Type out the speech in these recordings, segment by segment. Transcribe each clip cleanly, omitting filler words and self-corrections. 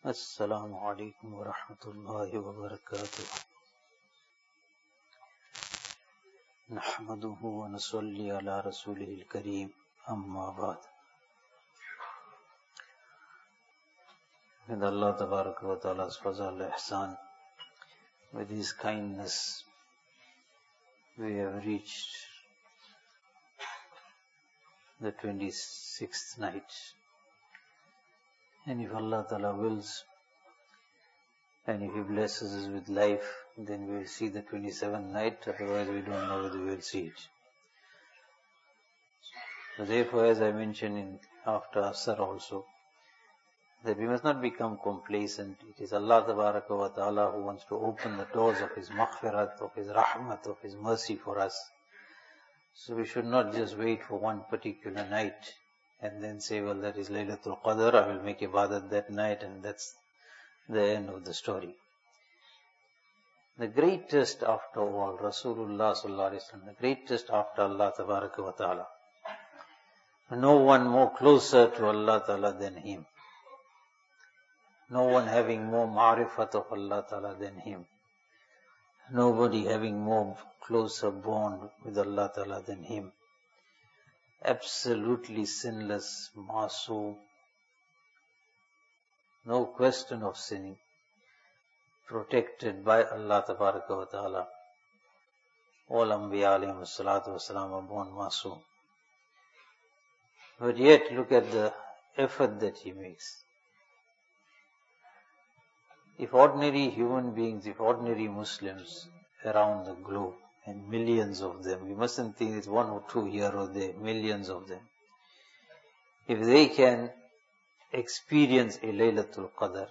السلام عليكم ورحمة الله وبركاته. نحمده ونصلي على رسوله الكريم. أما بعد. With Allah Tabaraka wa Ta'ala's fazal ihsan, with His kindness, we have reached the 26th night. And if Allah Ta'ala wills, and if He blesses us with life, then we will see the 27th night, otherwise we don't know whether we will see it. So therefore, as I mentioned after Asr also, that we must not become complacent. It is Allah wa Ta'ala who wants to open the doors of His maghfirat, of His rahmat, of His mercy for us. So we should not just wait for one particular night and then say, well, that is Laylatul Qadr, I will make ibadat that night, and that's the end of the story. The greatest after all, Rasulullah Sallallahu Alaihi Wasallam, the greatest after Allah wa Ta'ala. No one more closer to Allah Ta'ala than Him. No one having more ma'rifat of Allah Ta'ala than Him. Nobody having more closer bond with Allah Ta'ala than Him. Absolutely sinless, masoom. No question of sinning. Protected by Allah wa Ta'ala. All Anbiya alayhimu salatu wasalam are born masoom. But yet, look at the effort that he makes. If ordinary human beings, if ordinary Muslims around the globe, and millions of them, we mustn't think it's one or two here or there, millions of them, if they can experience a Laylatul Qadr,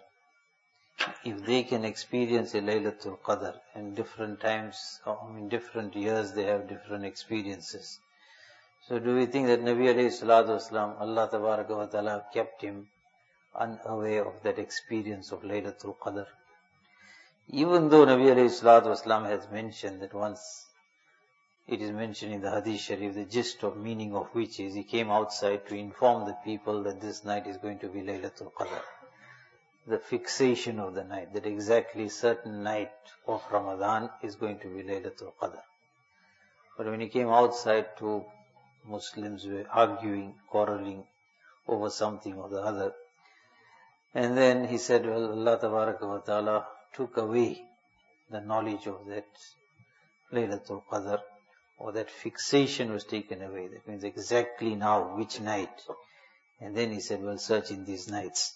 if they can experience a Laylatul Qadr, in different times, or in different years they have different experiences. So do we think that Nabi alayhi salatu wasalam, Allah tabaraka wa ta'ala kept him unaware of that experience of Laylatul Qadr? Even though Nabi alayhi salatu wasalam has mentioned that once, it is mentioned in the Hadith Sharif, the gist of meaning of which is he came outside to inform the people that this night is going to be Laylatul Qadr. The fixation of the night, that exactly certain night of Ramadan is going to be Laylatul Qadr. But when he came outside to Muslims were arguing, quarreling over something or the other. And then he said, well, Allah Tabaraka wa Ta'ala took away the knowledge of that Laylatul Qadr, or that fixation was taken away. That means exactly now, which night. And then he said, well, search in these nights.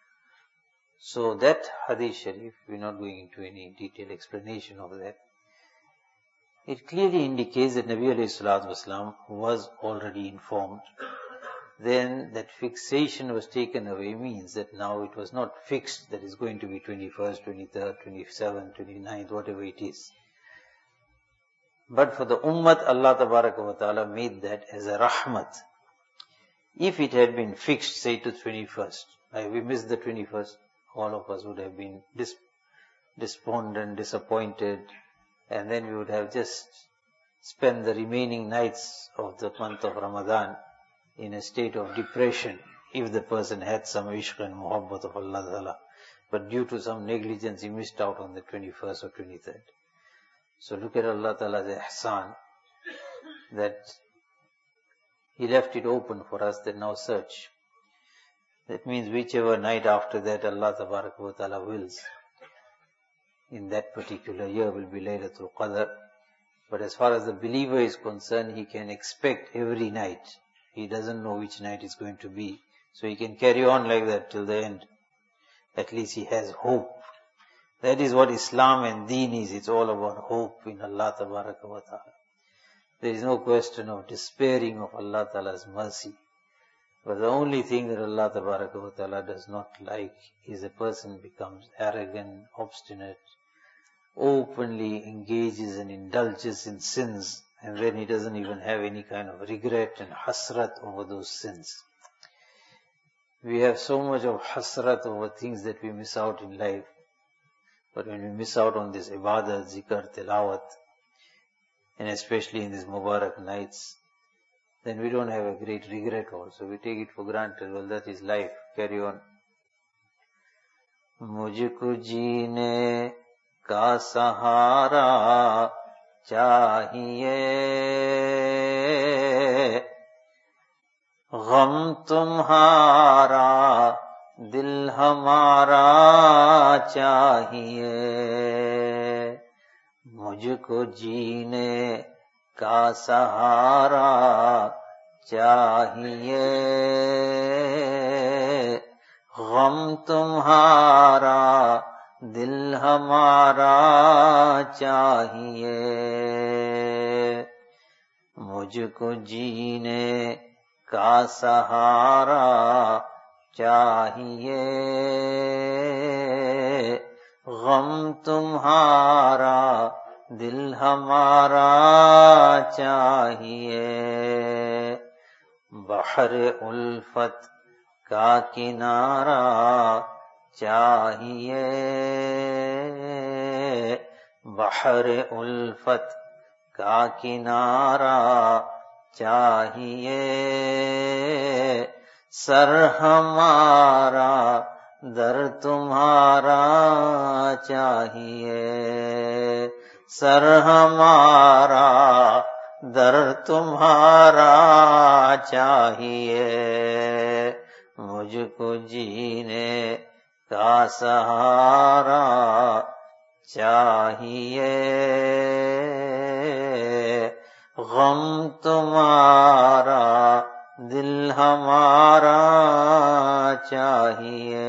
So that Hadith Sharif, we're not going into any detailed explanation of that. It clearly indicates that Nabi alayhi salatu wasalam was already informed. Then that fixation was taken away means that now it was not fixed that it's going to be 21st, 23rd, 27th, 29th, whatever it is. But for the Ummat, Allah Tabaraka wa Ta'ala made that as a rahmat. If it had been fixed, say to 21st, like we missed the 21st, all of us would have been despondent, disappointed, and then we would have just spent the remaining nights of the month of Ramadan in a state of depression, if the person had some ishq and muhabbat of Allah Ta'ala. But due to some negligence, he missed out on the 21st or 23rd. So look at Allah Ta'ala's ihsan, that He left it open for us, that now search. That means whichever night after that Allah wa Ta'ala wills, in that particular year will be Laylatul Qadr. But as far as the believer is concerned, he can expect every night. He doesn't know which night it's going to be. So he can carry on like that till the end. At least he has hope. That is what Islam and Deen is. It's all about hope in Allah Tabaraka wa Ta'ala. There is no question of despairing of Allah Ta'ala's mercy. But the only thing that Allah Tabaraka wa Ta'ala does not like is a person becomes arrogant, obstinate, openly engages and indulges in sins, and then he doesn't even have any kind of regret and hasrat over those sins. We have so much of hasrat over things that we miss out in life. But when we miss out on this ibadah, zikr, tilawat, and especially in these Mubarak nights, then we don't have a great regret also. We take it for granted. Well, that is life. Carry on. مجھ کو جینے کا سہارا چاہیے، غم تمہارا دل ہمارا چاہیے، مجھ کو جینے کا سہارا چاہیے، غم تمہارا دل ہمارا چاہیے، مجھ کو جینے کا سہارا چاہیے، غم تمہارا دل ہمارا چاہیے، بحر الفت کا کنارہ چاہیے، بحر الفت کا کنارہ چاہیے، سر ہمارا در تمہارا چاہیے، سر ہمارا در تمہارا چاہیے، مجھ کو جینے کا سہارا چاہیے، غم تمہارا دل ہمارا چاہیے.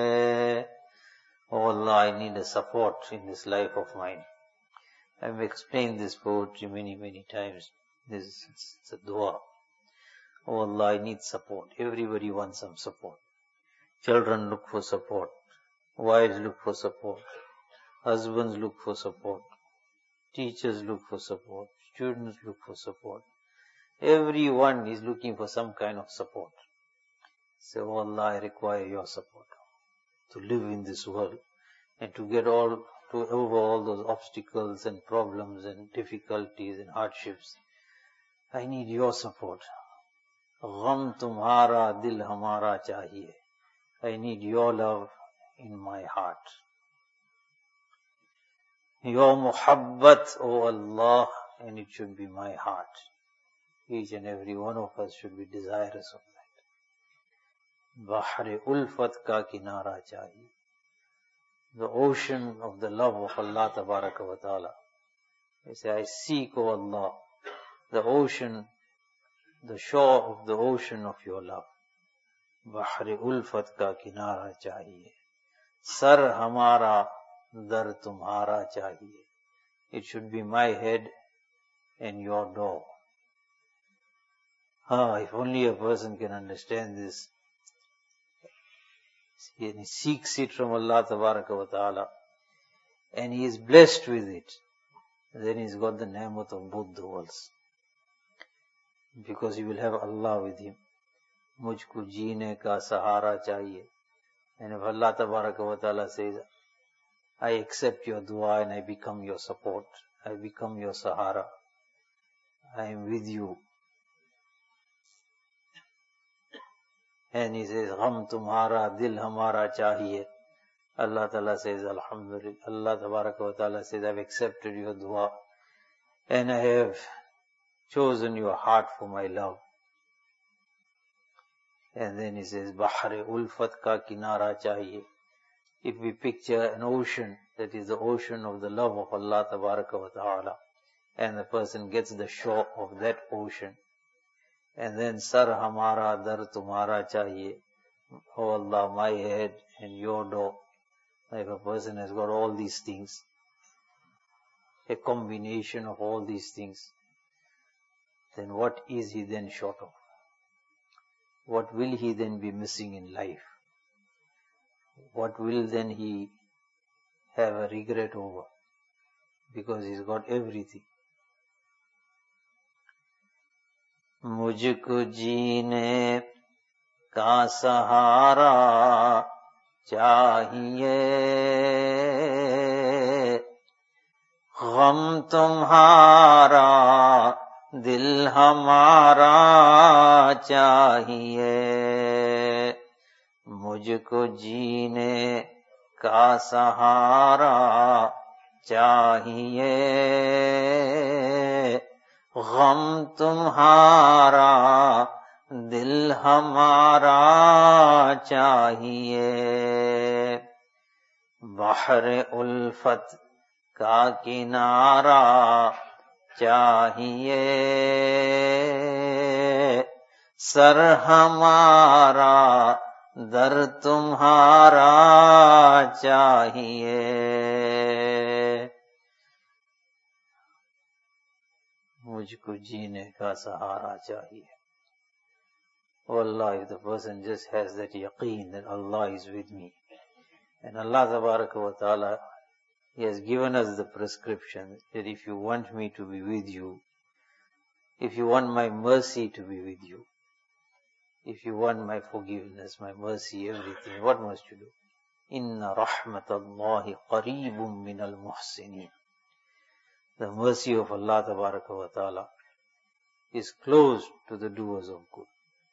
Oh Allah, I need a support in this life of mine. I've explained this poetry many times. It's a dua. Oh Allah, I need support. Everybody wants some support. Children look for support. Wives look for support. Husbands look for support. Teachers look for support. Students look for support. Everyone is looking for some kind of support. So, oh Allah, I require your support to live in this world and to over all those obstacles and problems and difficulties and hardships. I need your support. غم تمہارا دل ہمارا چاہیے. I need your love in my heart. Your muhabbat, O Allah, and it should be my heart. Each and every one of us should be desirous of that. Bahr ulfat ka kinara chahiye. The ocean of the love of Allah Tabaraka wa Ta'ala. I say, I seek, O Allah, the ocean, the shore of the ocean of your love. Bahr ulfat ka kinara chahiye. Sar hamara dar tumhara chahiye. It should be my head and your door. If only a person can understand this. He seeks it from Allah Tabaraka wa Ta'ala and he is blessed with it. Then he's got the ni'mat of both the worlds. Because he will have Allah with him. Mujhko jeene ka sahara chahiye. And if Allah Tabaraka wa Ta'ala says, I accept your dua and I become your support, I become your sahara, I am with you. And he says, Gham tumhara, dil hamara chahiye. Allah Ta'ala says, Alhamdulillah. Allah Tabaraka wa Ta'ala says, I've accepted your dua and I have chosen your heart for my love. And then he says, Bahre ulfat ka kinara chahiye. If we picture an ocean, that is the ocean of the love of Allah Tabaraka wa Ta'ala, and the person gets the shore of that ocean, and then sar hamara dar tumhara chahiye. Oh Allah, my head and your door. If a person has got all these things, a combination of all these things, then what is he then short of? What will he then be missing in life? What will then he have a regret over? Because he's got everything. Mujhko jeene ka sahara chahiye, gham tumhara dil hamara chahiye, mujhko jeene का सहारा चाहिए, गम तुम्हारा दिल हमारा चाहिए, बहर उल्फत का किनारा चाहिए, सर हमारा दर तुम्हारा चाहिए, मुझको जीने का सहारा चाहिए. Oh Allah, if the person just has that yaqeen that Allah is with me, and Allah Tabaraka wa Ta'ala, He has given us the prescription that if you want me to be with you, if you want my mercy to be with you, if you want my forgiveness, my mercy, everything, what must you do? Inna rahmatallahi qareebum minal muhsinin. The mercy of Allah Tabaraka wa Ta'ala is close to the doers of good.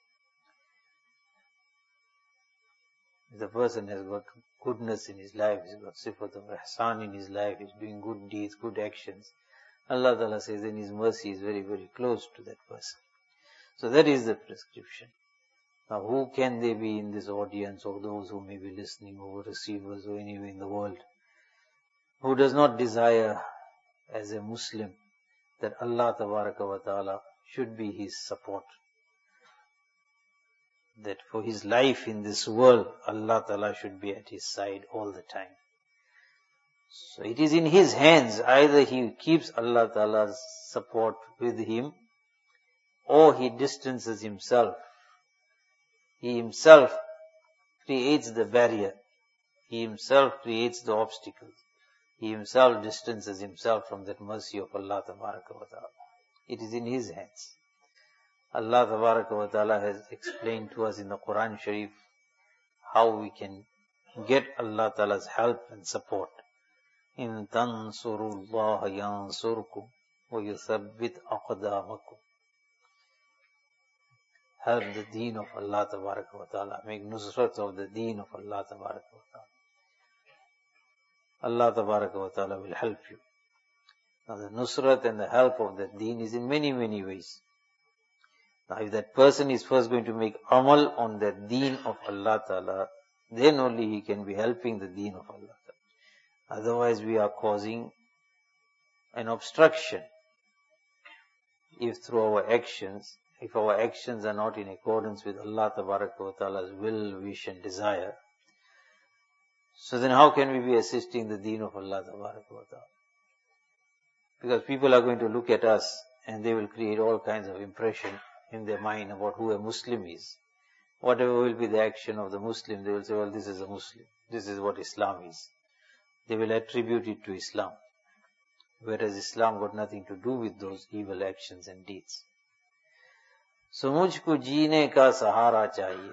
If the person has got goodness in his life, he's got sifat of ihsan in his life, he's doing good deeds, good actions, Allah Ta'ala says then His mercy is very, very close to that person. So that is the prescription. Now who can they be in this audience, or those who may be listening, or receivers, or anywhere in the world, who does not desire as a Muslim that Allah Tabaraka wa Ta'ala should be his support, that for his life in this world, Allah Ta'ala should be at his side all the time. So it is in his hands. Either he keeps Allah Ta'ala's support with him, or he distances himself. He himself creates the barrier. He himself creates the obstacles. He himself distances himself from that mercy of Allah Tabaraka wa Ta'ala. It is in his hands. Allah Tabaraka wa Ta'ala has explained to us in the Quran Sharif how we can get Allah Ta'ala's help and support. In tansurullaha yansurkum wa yuthabbit aqdamakum. Help the deen of Allah Tabaraka wa Ta'ala. Make nusrat of the deen of Allah Tabaraka wa Ta'ala. Allah Tabaraka wa Ta'ala will help you. Now the nusrat and the help of the deen is in many, many ways. Now if that person is first going to make amal on the deen of Allah Ta'ala, then only he can be helping the deen of Allah Ta'ala. Otherwise we are causing an obstruction. If through our actions, if our actions are not in accordance with Allah Tabaraka wa Ta'ala's will, wish and desire, so then how can we be assisting the deen of Allah Tabaraka wa Ta'ala? Because people are going to look at us and they will create all kinds of impression in their mind about who a Muslim is. Whatever will be the action of the Muslim, they will say, well, this is a Muslim. This is what Islam is. They will attribute it to Islam. Whereas Islam got nothing to do with those evil actions and deeds. So, mujhko jeene ka sahara chahiye.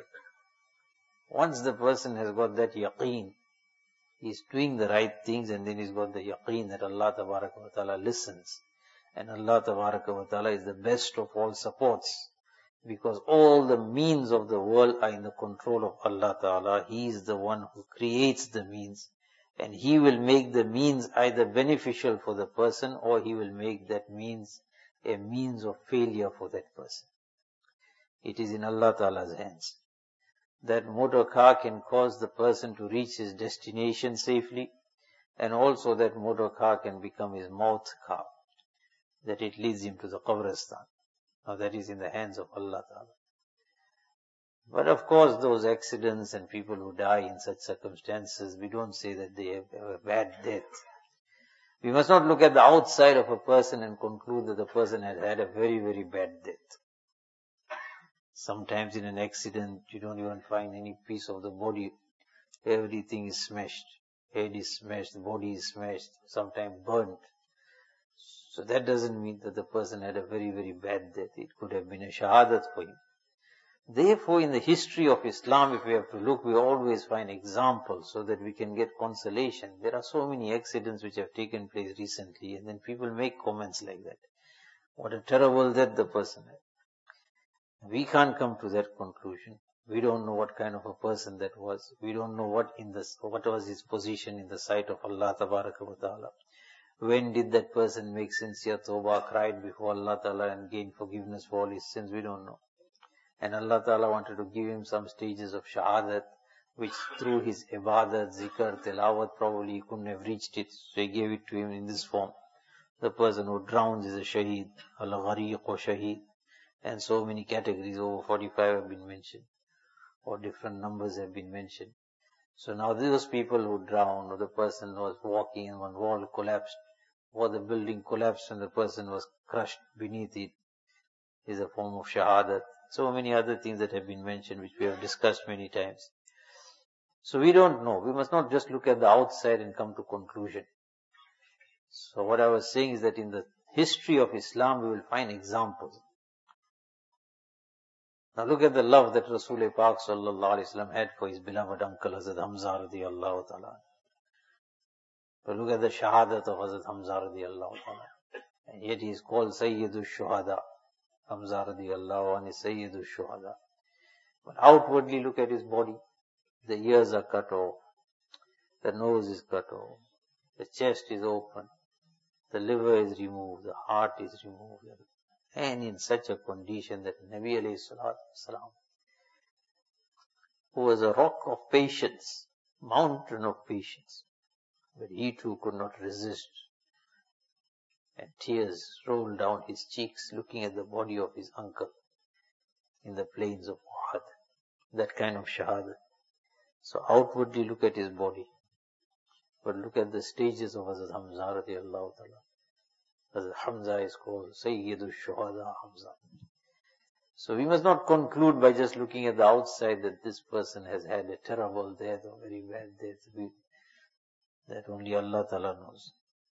Once the person has got that yaqeen, he is doing the right things, and then he's got the yaqeen that Allah Tabaraka wa Ta'ala listens. And Allah Tabaraka wa Ta'ala is the best of all supports. Because all the means of the world are in the control of Allah Ta'ala. He is the one who creates the means. And He will make the means either beneficial for the person, or He will make that means a means of failure for that person. It is in Allah Ta'ala's hands. That motor car can cause the person to reach his destination safely, and also that motor car can become his maut car, that it leads him to the Qabristan. Now that is in the hands of Allah Ta'ala. But of course those accidents and people who die in such circumstances, we don't say that they have a bad death. We must not look at the outside of a person and conclude that the person has had a very, very bad death. Sometimes in an accident, you don't even find any piece of the body. Everything is smashed. Head is smashed, the body is smashed, sometimes burnt. So that doesn't mean that the person had a very, very bad death. It could have been a shahadat for him. Therefore, in the history of Islam, if we have to look, we always find examples so that we can get consolation. There are so many accidents which have taken place recently, and then people make comments like that. What a terrible death the person had. We can't come to that conclusion. We don't know what kind of a person that was. We don't know what was his position in the sight of Allah Tabaraka wa Ta'ala. When did that person make sincere tawbah, cried before Allah Ta'ala and gain forgiveness for all his sins? We don't know. And Allah Ta'ala wanted to give him some stages of shahadat, which through his ibadat, zikr, tilawat, probably he couldn't have reached it. So he gave it to him in this form. The person who drowns is a shaheed, al-ghariq or shaheed. And so many categories, over 45 have been mentioned, or different numbers have been mentioned. So now those people who drowned, or the person who was walking and one wall collapsed, or the building collapsed and the person was crushed beneath it, is a form of shahadat. So many other things that have been mentioned, which we have discussed many times. So we don't know. We must not just look at the outside and come to conclusion. So what I was saying is that in the history of Islam, we will find examples. Now look at the love that Rasulullah Pak sallallahu alaihi wasallam had for his beloved uncle Hazrat Hamza radiyallahu ta'ala. But look at the shahadat of Hazrat Hamza radiyallahu ta'ala. And yet he is called Sayyidul Shuhada. Hamza radiyallahu anhu is Sayyidul Shuhada. But outwardly look at his body. The ears are cut off. The nose is cut off. The chest is open. The liver is removed. The heart is removed. And in such a condition that Nabi alayhi salatu wasalam, who was a rock of patience, mountain of patience, but he too could not resist. And tears rolled down his cheeks looking at the body of his uncle in the plains of Uhud. That kind of shahada. So outwardly look at his body, but look at the stages of Hazrat Hamza radiyallahu ta'ala. Hazrat Hamza is called Sayyidul Shuhada Hamza. So we must not conclude by just looking at the outside that this person has had a terrible death or very bad death. That only Allah Ta'ala knows.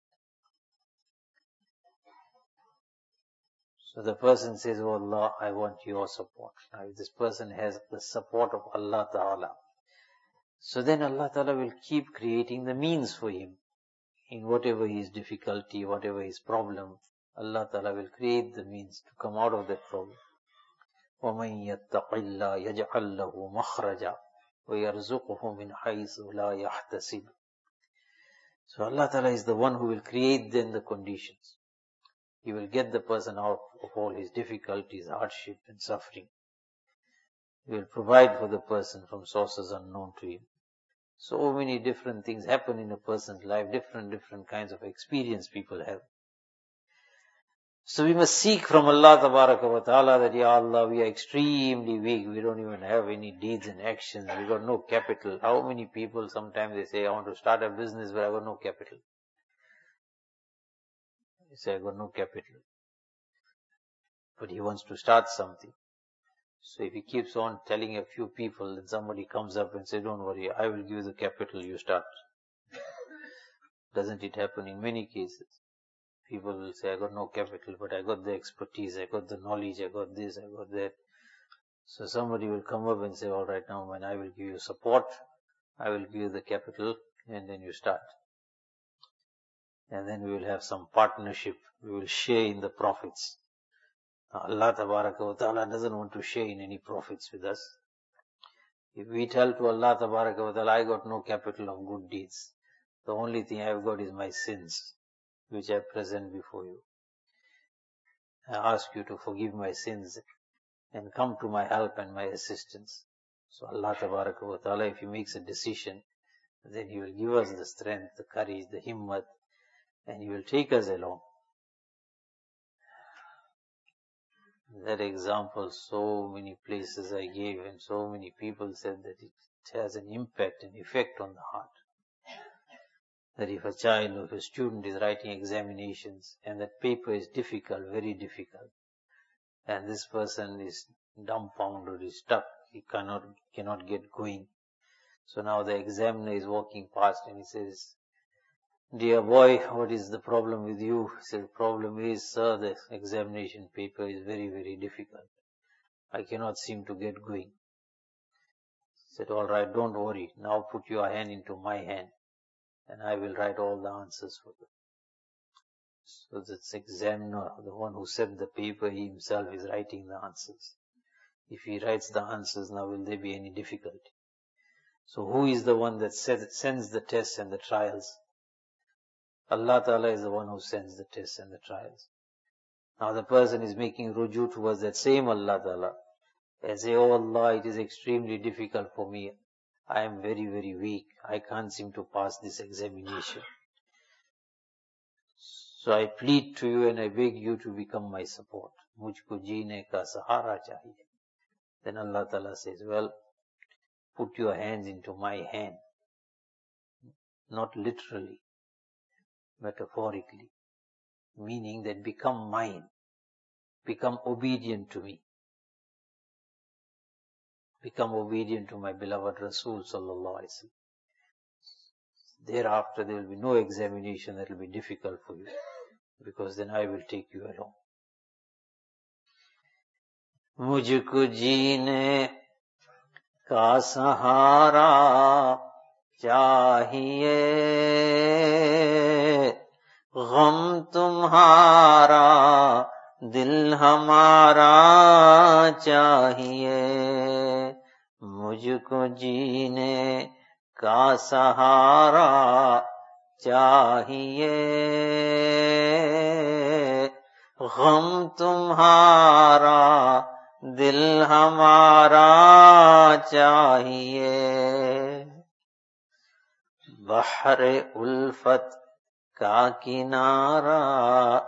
So the person says, "Oh Allah, I want your support." Now if this person has the support of Allah Ta'ala, so then Allah Ta'ala will keep creating the means for him. In whatever his difficulty, whatever his problem, Allah Ta'ala will create the means to come out of that problem. وَمَنْ يَتَّقِ اللَّهَ يَجْعَلْ لَهُ مَخْرَجًا وَيَرْزُقْهُ مِنْ حَيْثُ لَا يَحْتَسِبُ. So Allah Ta'ala is the one who will create then the conditions. He will get the person out of all his difficulties, hardship and suffering. He will provide for the person from sources unknown to him. So many different things happen in a person's life, different kinds of experience people have. So we must seek from Allah Tabaraka wa Ta'ala that, Ya Allah, we are extremely weak. We don't even have any deeds and actions. We got no capital. How many people sometimes they say, I want to start a business, but I got no capital. They say, I got no capital. But he wants to start something. So if he keeps on telling a few people, then somebody comes up and says, don't worry, I will give you the capital, you start. Doesn't it happen in many cases? People will say, I got no capital, but I got the expertise, I got the knowledge, I got this, I got that. So somebody will come up and say, all right, now when I will give you support, I will give you the capital, and then you start. And then we will have some partnership. We will share in the profits. Allah Tabaraka wa Ta'ala doesn't want to share in any profits with us. If we tell to Allah Tabaraka wa Ta'ala, I got no capital of good deeds. The only thing I've got is my sins, which I present before you. I ask you to forgive my sins and come to my help and my assistance. So Allah Tabaraka wa Ta'ala, if He makes a decision, then He will give us the strength, the courage, the himmat, and He will take us along. That example, so many places I gave and so many people said that it has an impact, an effect on the heart. That if a child or if a student is writing examinations and that paper is difficult, very difficult, and this person is dumbfounded, is stuck, he cannot get going. So now the examiner is walking past and he says, dear boy, what is the problem with you? He says, the problem is, sir, the examination paper is very, very difficult. I cannot seem to get going. He said, all right, don't worry. Now put your hand into my hand and I will write all the answers for you. So this examiner, the one who sent the paper, he himself is writing the answers. If he writes the answers now, will there be any difficulty? So who is the one that sends the tests and the trials? Allah Ta'ala is the one who sends the tests and the trials. Now the person is making ruju towards that same Allah Ta'ala and say, oh Allah, it is extremely difficult for me. I am very, very weak. I can't seem to pass this examination. So I plead to you and I beg you to become my support. Mujhko jeene ka sahara chahiye. Then Allah Ta'ala says, well, put your hands into my hand. Not literally, metaphorically. Meaning that become mine. Become obedient to me. Become obedient to my beloved Rasul Sallallahu Alaihi Wasallam. Thereafter there will be no examination that will be difficult for you. Because then I will take you along. Mujhko jeene ka sahara chahiye, gham tumhara dil hamara chahiye. Mujhko jeene ka sahara chahiye, gham tumhara dil hamara chahiye. Bahr ulfat ka kinara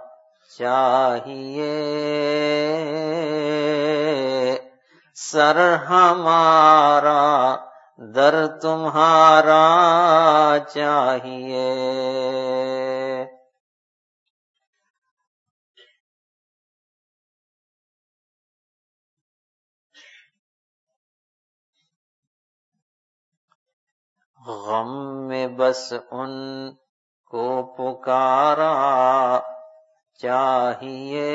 chahiye, sar hamara dar tumhara chahiye. غم میں بس ان کو پکارا چاہیے،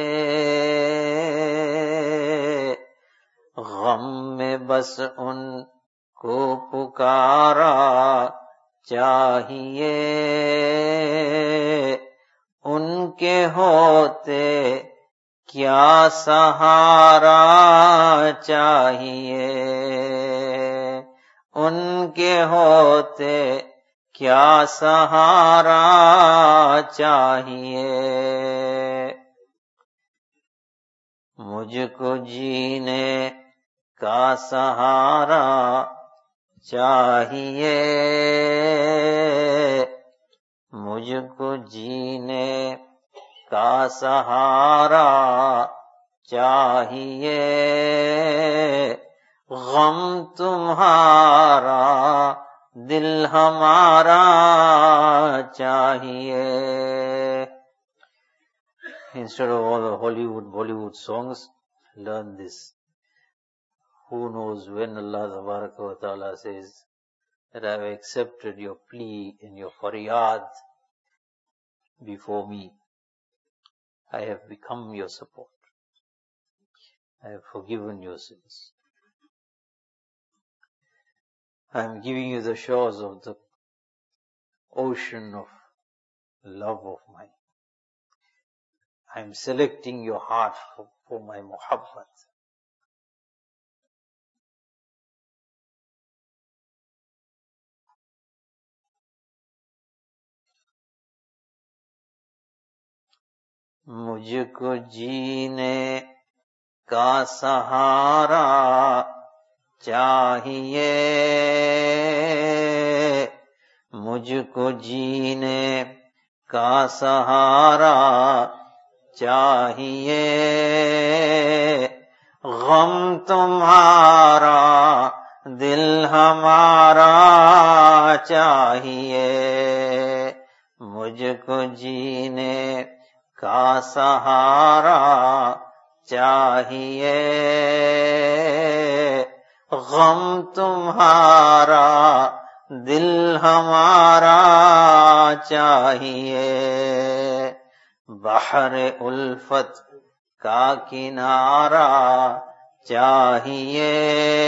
غم میں بس ان کو پکارا چاہیے، ان کے ہوتے کیا سہارا چاہیے، ان کے ہوتے کیا سہارا چاہیے. مجھ کو جینے کا سہارا چاہیے، مجھ کو جینے کا سہارا چاہیے، غم تمہارا دل ہمارا چاہیے. Instead of all the Bollywood songs, learn this. Who knows when Allah Tabaraka wa Ta'ala says that I have accepted your plea and your faryad before me. I have become your support. I have forgiven your sins. I am giving you the shores of the ocean of love of mine. I am selecting your heart for my muhabbat. مجھ کو جینے کا سہارا چاہیے، مجھ کو جینے کا سہارا چاہیے، غم تمہارا دل ہمارا چاہیے، مجھ کو جینے کا سہارا چاہیے، غم تمہارا دل ہمارا چاہیے، بحر الفت کا کنارہ چاہیے،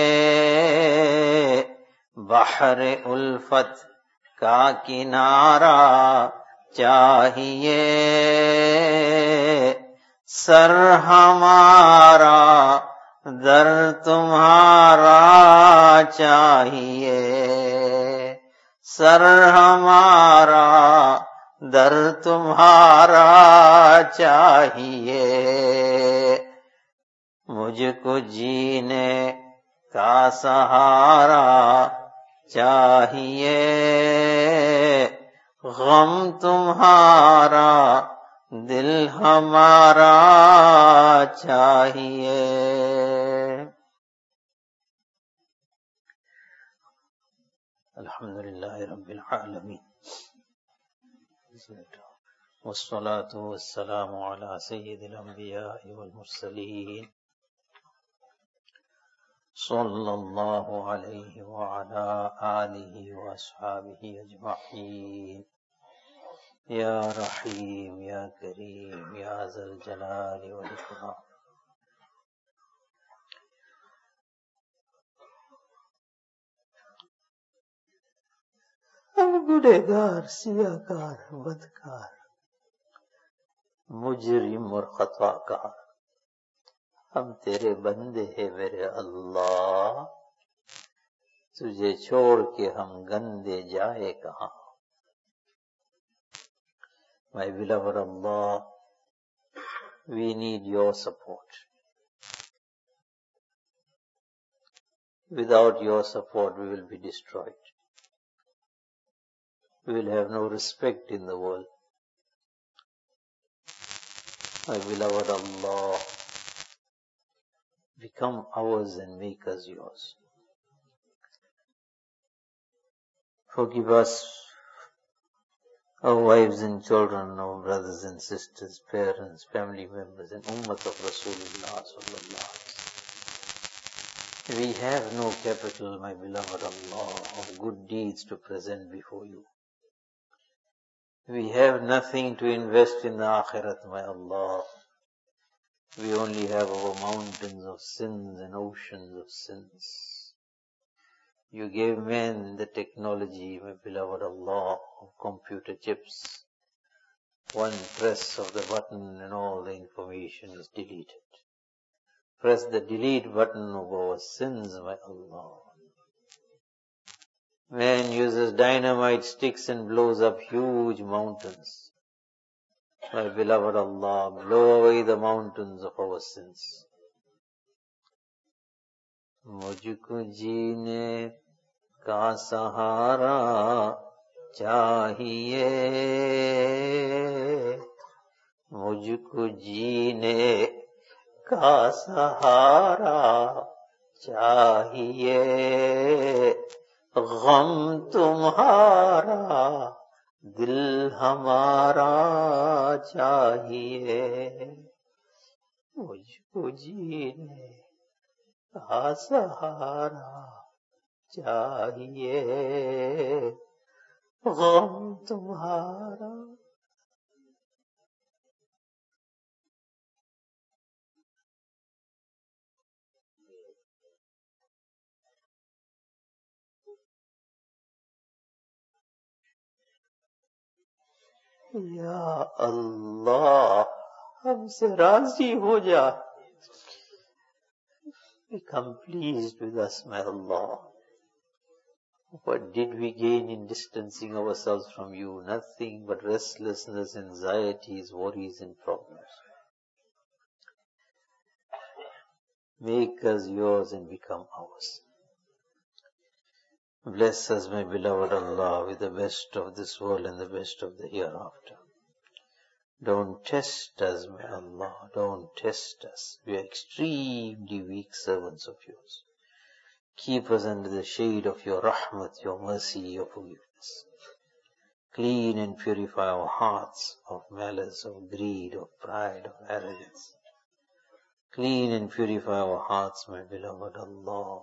بحر الفت کا کنارہ چاہیے، سر ہمارا दर तुम्हारा चाहिए, सर हमारा दर तुम्हारा चाहिए, मुझको जीने का सहारा चाहिए, गम तुम्हारा दिल हमारा चाहिए। अल्हम्दुलिल्लाह रब्बिल आलमीन, वस्सलातु वस्सलामु अला सय्यिदिल अंबिया'i वल मुरसलीन, सल्लल्लाहु अलैहि व अला आलिहि व अस्हाबिहि अजमईन। या रहीम या करीम या ज़ल जलाली वल इकराम। गुनहगार, सियाकार, बदकार, मुजरिम और खताकार, हम तेरे बंदे हैं मेरे अल्लाह, तुझे छोड़ के हम गंदे जाए कहाँ। My beloved Allah, we need your support. Without your support we will be destroyed. We will have no respect in the world. My beloved Allah, become ours and make us yours. Forgive us, our wives and children, our brothers and sisters, parents, family members, and Ummat of Rasulullah sallallahu alaihi wasallam. We have no capital, my beloved Allah, of good deeds to present before you. We have nothing to invest in the Akhirat, my Allah. We only have our mountains of sins and oceans of sins. You gave men the technology, my beloved Allah, of computer chips. One press of the button and all the information is deleted. Press the delete button of our sins, my Allah. Man uses dynamite sticks and blows up huge mountains. My beloved Allah, blow away the mountains of our sins. मुझको जीने का सहारा चाहिए, मुझको जीने का सहारा चाहिए, गम तुम्हारा दिल हमारा चाहिए, मुझको जीने का सहारा चाहिए, गम तुम्हारा। या अल्लाह, हमसे राजी हो जा. Become pleased with us, my Allah. What did we gain in distancing ourselves from you? Nothing but restlessness, anxieties, worries and problems. Make us yours and become ours. Bless us, my beloved Allah, with the best of this world and the best of the hereafter. Don't test us, my Allah, don't test us. We are extremely weak servants of yours. Keep us under the shade of your rahmat, your mercy, your forgiveness. Clean and purify our hearts of malice, of greed, of pride, of arrogance. Clean and purify our hearts, my beloved Allah.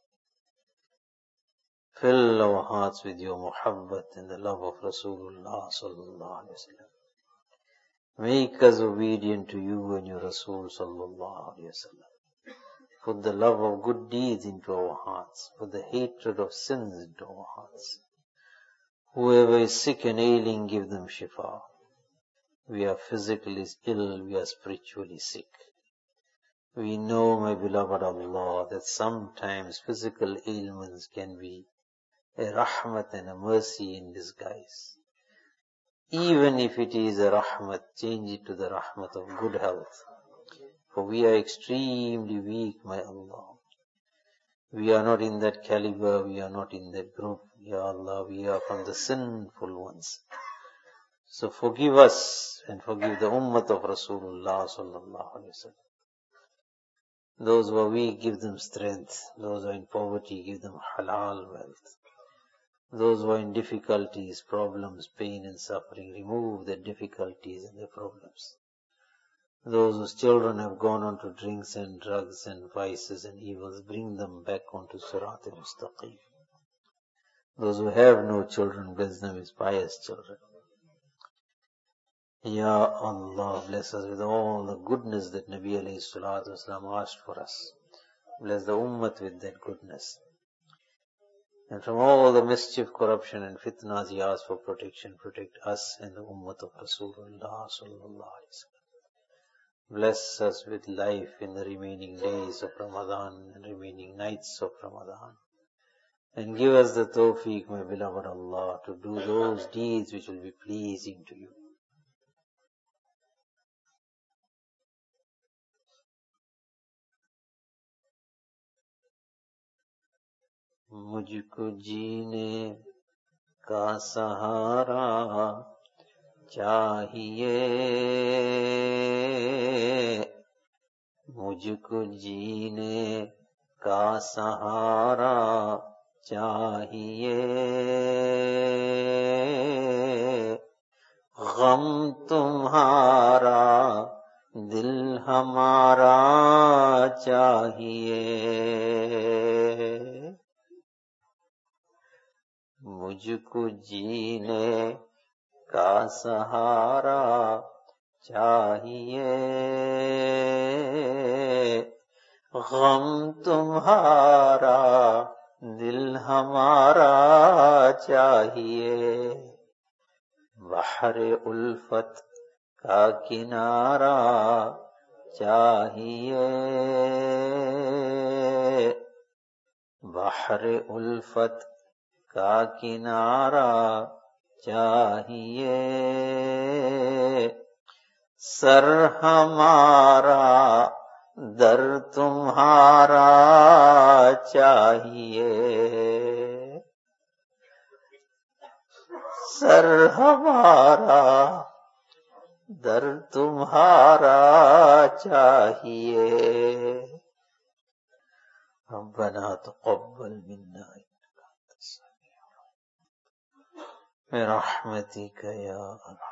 Fill our hearts with your muhabbat and the love of Rasulullah sallallahu alaihi wasallam. Make us obedient to you and your Rasul sallallahu alaihi wasallam. Put the love of good deeds into our hearts. Put the hatred of sins into our hearts. Whoever is sick and ailing, give them shifa. We are physically ill, we are spiritually sick. We know, my beloved Allah, that sometimes physical ailments can be a rahmat and a mercy in disguise. Even if it is a rahmat, change it to the rahmat of good health. For we are extremely weak, my Allah. We are not in that caliber, we are not in that group. Ya Allah, we are from the sinful ones. So forgive us and forgive the ummah of Rasulullah sallallahu alaihi wasallam. Those who are weak, give them strength. Those who are in poverty, give them halal wealth. Those who are in difficulties, problems, pain and suffering, remove their difficulties and their problems. Those whose children have gone on to drinks and drugs and vices and evils, bring them back onto Sirat al-Mustaqim. Those who have no children, bless them with pious children. Ya Allah, bless us with all the goodness that Nabi alayhi salatu wasalam asked for us. Bless the ummah with that goodness. And from all the mischief, corruption and fitnas, he asked for protection. Protect us and the ummah of Rasulullah sallallahu alaihi wasallam. Bless us with life in the remaining days of Ramadan and remaining nights of Ramadan. And give us the tawfiq, my beloved Allah, to do those deeds which will be pleasing to you. مجھ کو جینے کا سہارا چاہیے، مجھ کو جینے کا سہارا چاہیے، غم تمہارا دل ہمارا چاہیے، مجھ کو جینے کا سہارا چاہیے، غم تمہارا دل ہمارا چاہیے، بحر الفت کا کنارہ چاہیے، بحر الفت کا کنارہ چاہیے، سر ہمارا در تمہارا چاہیے، سر ہمارا در تمہارا چاہیے، ربنا تقبل منا برحمتك يا أرحم